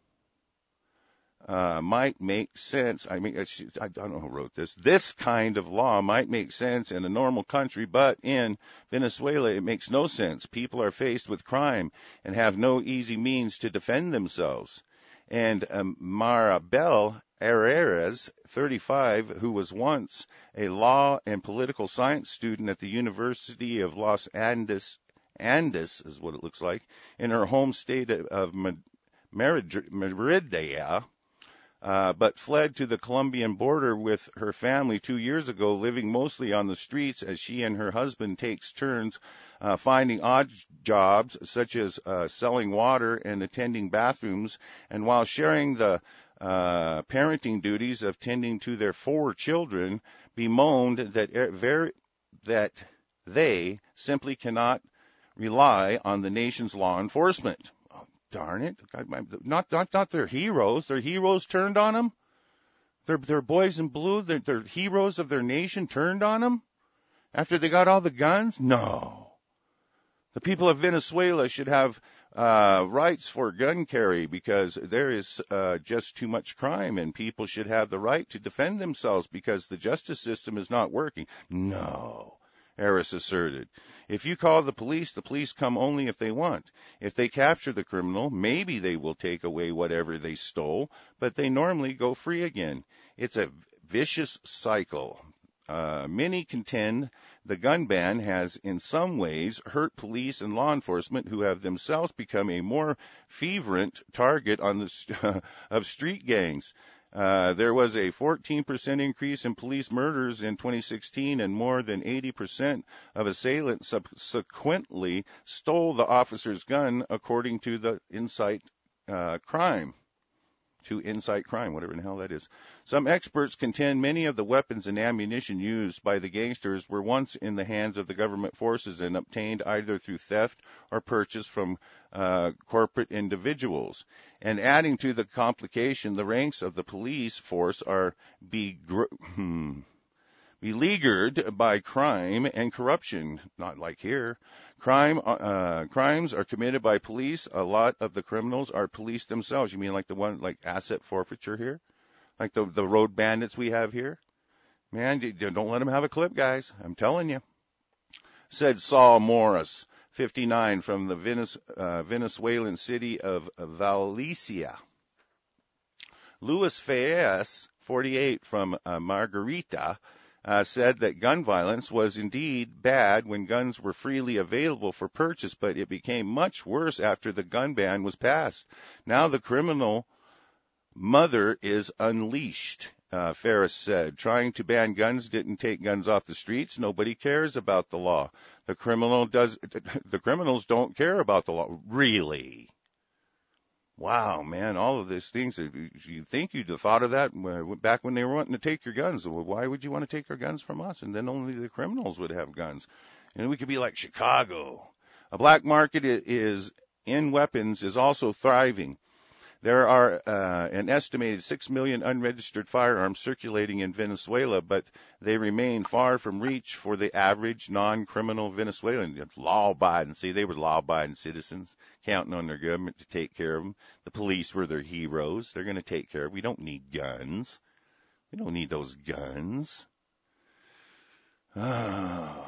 uh, might make sense. I mean, I don't know who wrote this. This kind of law might make sense in a normal country, but in Venezuela it makes no sense. People are faced with crime and have no easy means to defend themselves. And um, Maribel Herreras, thirty-five, who was once a law and political science student at the University of Los Andes, Andes is what it looks like, in her home state of Merida, uh, but fled to the Colombian border with her family two years ago, living mostly on the streets as she and her husband takes turns uh, finding odd jobs such as uh, selling water and attending bathrooms, and while sharing the uh, parenting duties of tending to their four children, bemoaned that very, that they simply cannot rely on the nation's law enforcement. Oh, darn it. Not, not, not their heroes. Their heroes turned on them. Their, their boys in blue, their, their heroes of their nation turned on them after they got all the guns? No. The people of Venezuela should have uh, rights for gun carry because there is uh, just too much crime, and people should have the right to defend themselves because the justice system is not working. No, Harris asserted. If you call the police, the police come only if they want. If they capture the criminal, maybe they will take away whatever they stole, but they normally go free again. It's a vicious cycle. Uh, many contend the gun ban has in some ways hurt police and law enforcement who have themselves become a more fervent target on the st- of street gangs. Uh, there was a fourteen percent increase in police murders in twenty sixteen, and more than eighty percent of assailants subsequently stole the officer's gun, according to the Incite uh, Crime. to incite crime, whatever the hell that is. Some experts contend many of the weapons and ammunition used by the gangsters were once in the hands of the government forces and obtained either through theft or purchase from uh, corporate individuals. And adding to the complication, the ranks of the police force are begr- hmm, beleaguered by crime and corruption, not like here. Crime, uh, crimes are committed by police. A lot of the criminals are police themselves. You mean like the one, like asset forfeiture here? Like the, the road bandits we have here? Man, don't let them have a clip, guys. I'm telling you. Said Saul Morris, fifty-nine, from the Venez, uh, Venezuelan city of Valencia. Luis Fayez, forty-eight, from uh, Margarita, Uh, said that gun violence was indeed bad when guns were freely available for purchase, but it became much worse after the gun ban was passed. Now the criminal mother is unleashed, uh, Ferris said. Trying to ban guns didn't take guns off the streets. Nobody cares about the law. The criminal does. The criminals don't care about the law. Really? Wow, man, all of these things, you think you'd have thought of that back when they were wanting to take your guns. Well, why would you want to take our guns from us? And then only the criminals would have guns. And we could be like Chicago. A black market is in weapons is also thriving. There are uh, an estimated six million unregistered firearms circulating in Venezuela, but they remain far from reach for the average non-criminal Venezuelan. Law-abiding, see, they were law-abiding citizens, counting on their government to take care of them. The police were their heroes. They're going to take care of them. We don't need guns. We don't need those guns. Oh.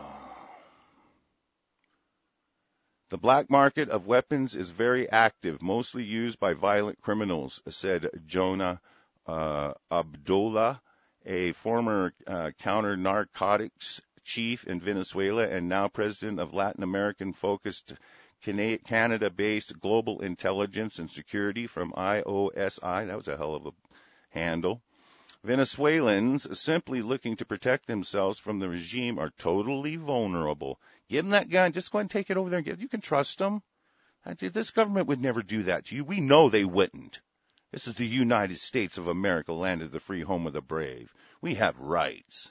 The black market of weapons is very active, mostly used by violent criminals, said Jonah uh, Abdullah, a former uh, counter-narcotics chief in Venezuela and now president of Latin American-focused Canada-based Global Intelligence and Security from I O S I. That was a hell of a handle. Venezuelans simply looking to protect themselves from the regime are totally vulnerable. Give them that gun. Just go ahead and take it over there and get it. You can trust them. This government would never do that to you. We know they wouldn't. This is the United States of America, land of the free, home of the brave. We have rights.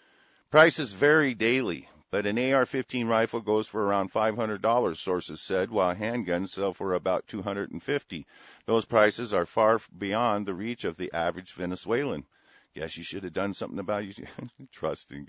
Prices vary daily, but an A R fifteen rifle goes for around five hundred dollars, sources said, while handguns sell for about two hundred fifty dollars. Those prices are far beyond the reach of the average Venezuelan. Guess you should have done something about it. Trust in,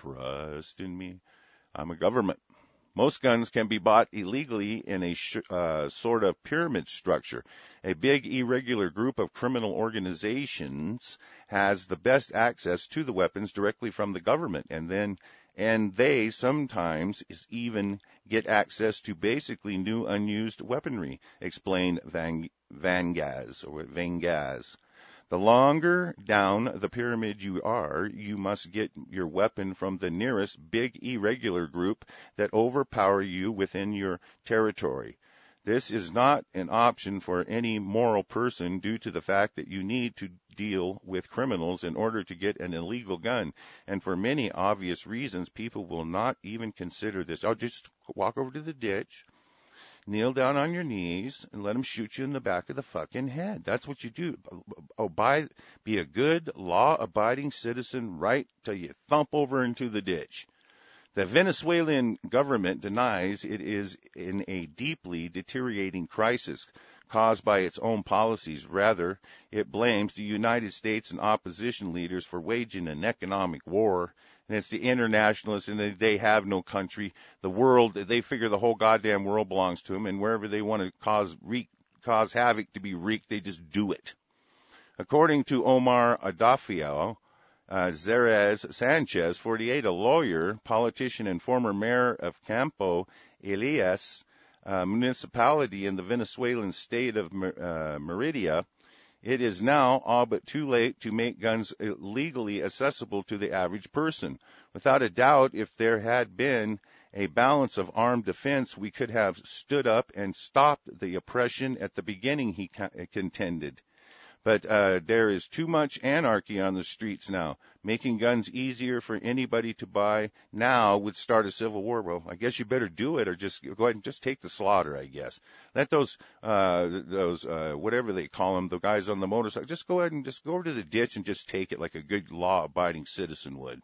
trust in me. I'm a government. Most guns can be bought illegally in a sh- uh, sort of pyramid structure. A big irregular group of criminal organizations has the best access to the weapons directly from the government, and then and they sometimes even get access to basically new unused weaponry, explained Van, Vangaz or Vangaz. The longer down the pyramid you are, you must get your weapon from the nearest big irregular group that overpower you within your territory. This is not an option for any moral person due to the fact that you need to deal with criminals in order to get an illegal gun. And for many obvious reasons, people will not even consider this. I'll just walk over to the ditch, kneel down on your knees, and let them shoot you in the back of the fucking head. That's what you do. Oh, by, be a good, law-abiding citizen right till you thump over into the ditch. The Venezuelan government denies it is in a deeply deteriorating crisis caused by its own policies. Rather, it blames the United States and opposition leaders for waging an economic war. And it's the internationalists, and they, they have no country. The world, they figure the whole goddamn world belongs to them, and wherever they want to cause wreak, cause havoc to be wreaked, they just do it. According to Omar Adafio, uh, Zerez Sanchez, forty-eight, a lawyer, politician, and former mayor of Campo Elias, uh, municipality in the Venezuelan state of uh, Merida, it is now all but too late to make guns legally accessible to the average person. Without a doubt, if there had been a balance of armed defense, we could have stood up and stopped the oppression at the beginning, he contended. But uh, there is too much anarchy on the streets now. Making guns easier for anybody to buy now would start a civil war. Well, I guess you better do it, or just go ahead and just take the slaughter, I guess. Let those, uh, those uh, whatever they call them, the guys on the motorcycle, just go ahead and just go over to the ditch and just take it like a good law-abiding citizen would.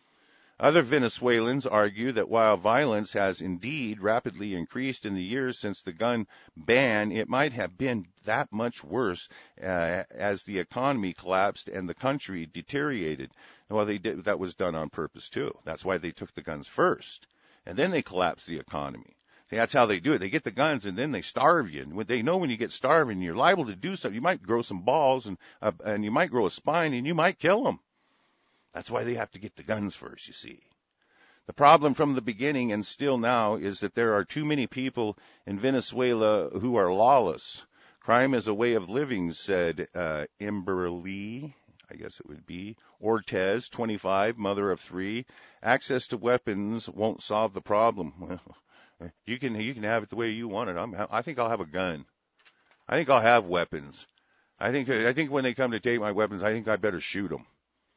Other Venezuelans argue that while violence has indeed rapidly increased in the years since the gun ban, it might have been that much worse uh, as the economy collapsed and the country deteriorated. Well, they did, that was done on purpose, too. That's why they took the guns first, and then they collapsed the economy. That's how they do it. They get the guns, and then they starve you. And they know when you get starving, you're liable to do something. You might grow some balls, and uh, and you might grow a spine, and you might kill them. That's why they have to get the guns first, you see. The problem from the beginning and still now is that there are too many people in Venezuela who are lawless. Crime is a way of living, said uh, Imberly, I guess it would be, Ortez, twenty-five, mother of three. Access to weapons won't solve the problem. Well, you can you can have it the way you want it. I'm, I think I'll have a gun. I think I'll have weapons. I think I think when they come to take my weapons, I think I better shoot them.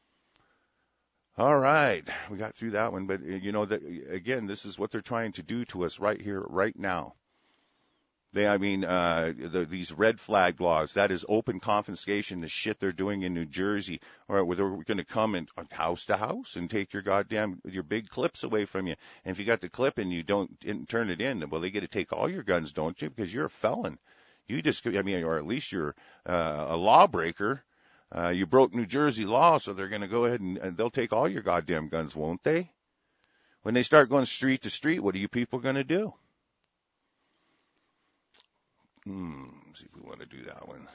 All right, we got through that one, but you know that again, this is what they're trying to do to us right here, right now. They, I mean, uh, the, these red flag laws, that is open confiscation, the shit they're doing in New Jersey, or where they're going to come in house to house and take your goddamn, your big clips away from you. And if you got the clip and you don't didn't turn it in, well, they get to take all your guns, don't you? Because you're a felon. You just, I mean, or at least you're uh, a lawbreaker. Uh, you broke New Jersey law, so they're going to go ahead and, and they'll take all your goddamn guns, won't they? When they start going street to street, what are you people going to do? Hmm, let's see if we want to do that one.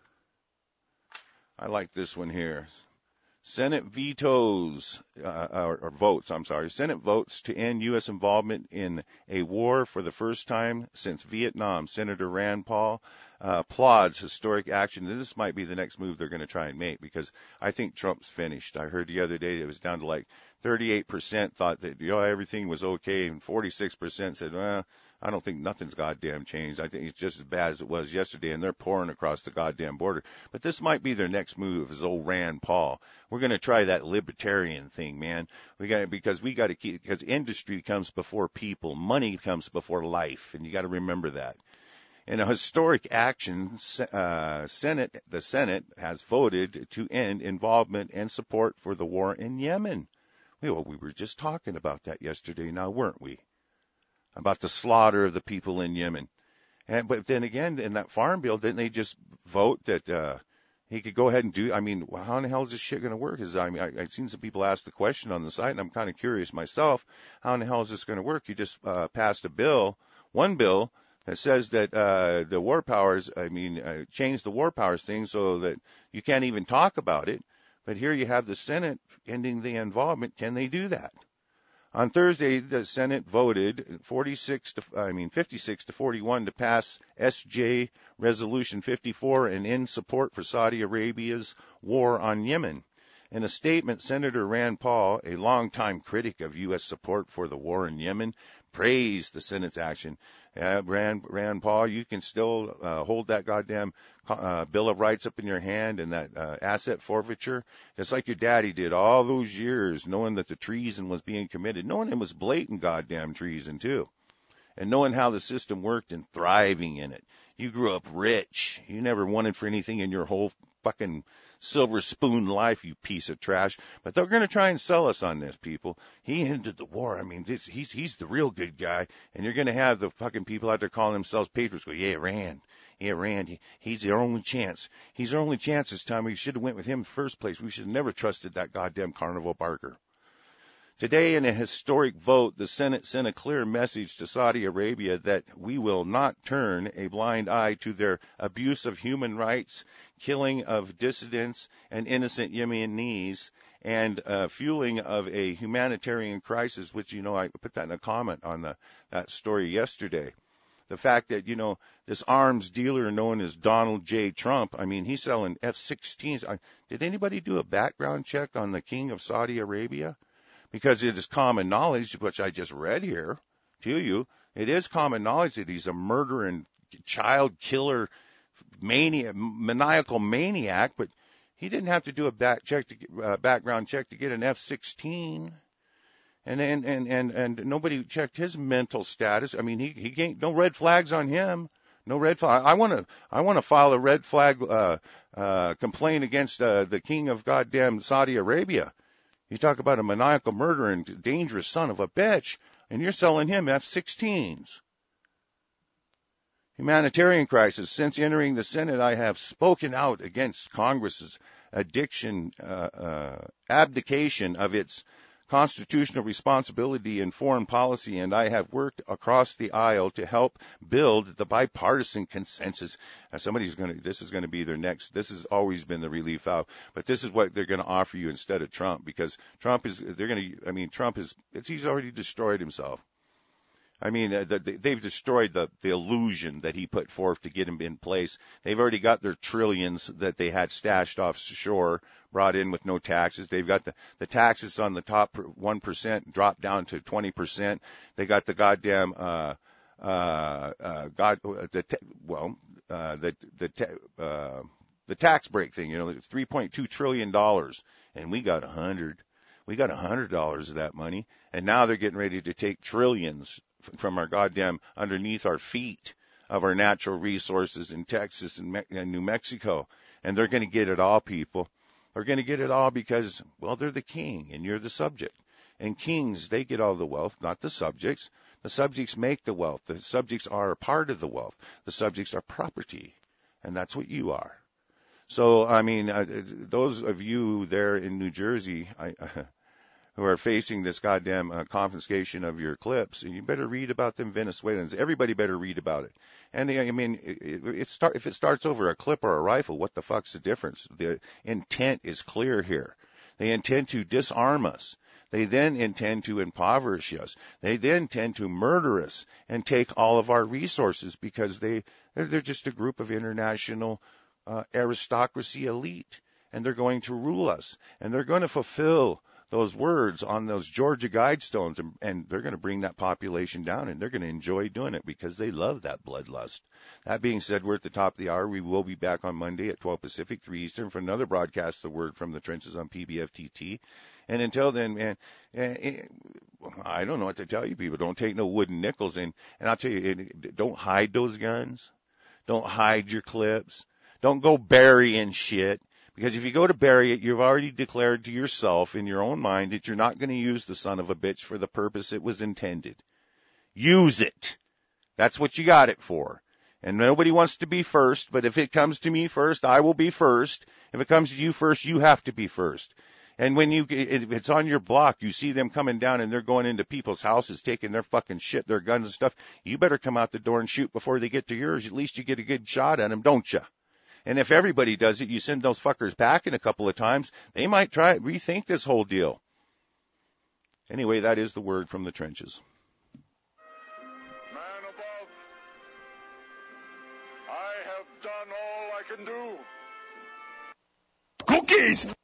I like this one here. Senate vetoes, uh, or, or votes, I'm sorry, Senate votes to end U S involvement in a war for the first time since Vietnam. Senator Rand Paul uh, applauds historic action. And this might be the next move they're going to try and make, because I think Trump's finished. I heard the other day it was down to like thirty-eight percent thought that, you know, everything was okay, and forty-six percent said, well, I don't think nothing's goddamn changed. I think it's just as bad as it was yesterday, and they're pouring across the goddamn border. But this might be their next move, is old Rand Paul. We're going to try that libertarian thing, man. We got because we got to keep, because industry comes before people, money comes before life, and you got to remember that. In a historic action, uh, Senate, the Senate has voted to end involvement and support for the war in Yemen. Well, we were just talking about that yesterday, now weren't we? About the slaughter of the people in Yemen. And but then again, in that farm bill, didn't they just vote that uh, he could go ahead and do? I mean, how in the hell is this shit going to work? Is I mean, I, I've seen some people ask the question on the site, and I'm kind of curious myself. How in the hell is this going to work? You just uh, passed a bill, one bill that says that uh, the war powers, I mean, uh, change the war powers thing so that you can't even talk about it. But here you have the Senate ending the involvement. Can they do that? On Thursday, the Senate voted forty-six to, I mean, fifty-six to forty-one to pass S J Resolution fifty-four and end support for Saudi Arabia's war on Yemen. In a statement, Senator Rand Paul, a longtime critic of U S support for the war in Yemen, praised the Senate's action. Uh, Rand, Rand Paul, you can still uh, hold that goddamn uh, Bill of Rights up in your hand and that uh, asset forfeiture, just like your daddy did all those years, knowing that the treason was being committed, knowing it was blatant goddamn treason too, and knowing how the system worked and thriving in it. You grew up rich. You never wanted for anything in your whole fucking silver spoon life, you piece of trash. But they're going to try and sell us on this, people. He ended the war. I mean, this, he's he's the real good guy. And you're going to have the fucking people out there calling themselves patriots go, yeah, Rand. Yeah, Rand, he, he's their only chance. He's our only chance this time. We should have went with him in the first place. We should have never trusted that goddamn Carnival Barker. Today, in a historic vote, the Senate sent a clear message to Saudi Arabia that we will not turn a blind eye to their abuse of human rights, killing of dissidents and innocent Yemenis, and uh, fueling of a humanitarian crisis, which, you know, I put that in a comment on the, that story yesterday. The fact that, you know, this arms dealer known as Donald J. Trump, I mean, he's selling F sixteens. Did anybody do a background check on the King of Saudi Arabia? Because it is common knowledge, which I just read here to you, it is common knowledge that he's a murdering child killer, maniac, maniacal maniac, but he didn't have to do a back check to, uh, background check to get an F sixteen. And, and, and, and, and nobody checked his mental status. I mean, he, he ain't, no red flags on him. No red flag. I want to, I want to file a red flag, uh, uh, complaint against, uh, the king of goddamn Saudi Arabia. You talk about a maniacal murderer and dangerous son of a bitch, and you're selling him F sixteens. Humanitarian crisis. Since entering the Senate, I have spoken out against Congress's addiction, uh, uh, abdication of its constitutional responsibility in foreign policy, and I have worked across the aisle to help build the bipartisan consensus. Now, somebody's going to, this is going to be their next, this has always been the relief valve, but this is what they're going to offer you instead of Trump, because Trump is, they're going to, I mean, Trump is, it's, he's already destroyed himself. I mean, uh, the, they've destroyed the, the illusion that he put forth to get him in place. They've already got their trillions that they had stashed offshore, brought in with no taxes. They've got the, the taxes on the top one percent dropped down to twenty percent. They got the goddamn, uh, uh, uh, God, the, well, uh, the, the, uh, the tax break thing, you know, three point two trillion dollars, and we got a hundred. We got a hundred dollars of that money, and now they're getting ready to take trillions from our goddamn underneath our feet of our natural resources in Texas and, Me- and New Mexico. And they're going to get it all, people. They're going to get it all because, well, they're the king and you're the subject. And kings, they get all the wealth, not the subjects. The subjects make the wealth. The subjects are a part of the wealth. The subjects are property. And that's what you are. So, I mean, uh, those of you there in New Jersey, I, uh, who are facing this goddamn uh, confiscation of your clips, and you better read about them Venezuelans. Everybody better read about it. And I mean, it, it start, if it starts over a clip or a rifle, what the fuck's the difference? The intent is clear here. They intend to disarm us. They then intend to impoverish us. They then tend to murder us and take all of our resources because they, they're, they're just a group of international uh, aristocracy elite, and they're going to rule us, and they're going to fulfill those words on those Georgia Guidestones, and, and they're going to bring that population down, and they're going to enjoy doing it because they love that bloodlust. That being said, we're at the top of the hour. We will be back on Monday at twelve Pacific, three Eastern for another broadcast, The Word from the Trenches on P B F T T. And until then, man, I don't know what to tell you people. Don't take no wooden nickels. And, and I'll tell you, don't hide those guns. Don't hide your clips. Don't go burying shit. Because if you go to bury it, you've already declared to yourself in your own mind that you're not going to use the son of a bitch for the purpose it was intended. Use it. That's what you got it for. And nobody wants to be first, but if it comes to me first, I will be first. If it comes to you first, you have to be first. And when you, if it's on your block, you see them coming down and they're going into people's houses, taking their fucking shit, their guns and stuff, you better come out the door and shoot before they get to yours. At least you get a good shot at them, don't you? And if everybody does it, you send those fuckers back in a couple of times, they might try rethink this whole deal. Anyway, that is the word from the trenches. Man above, I have done all I can do. Cookies!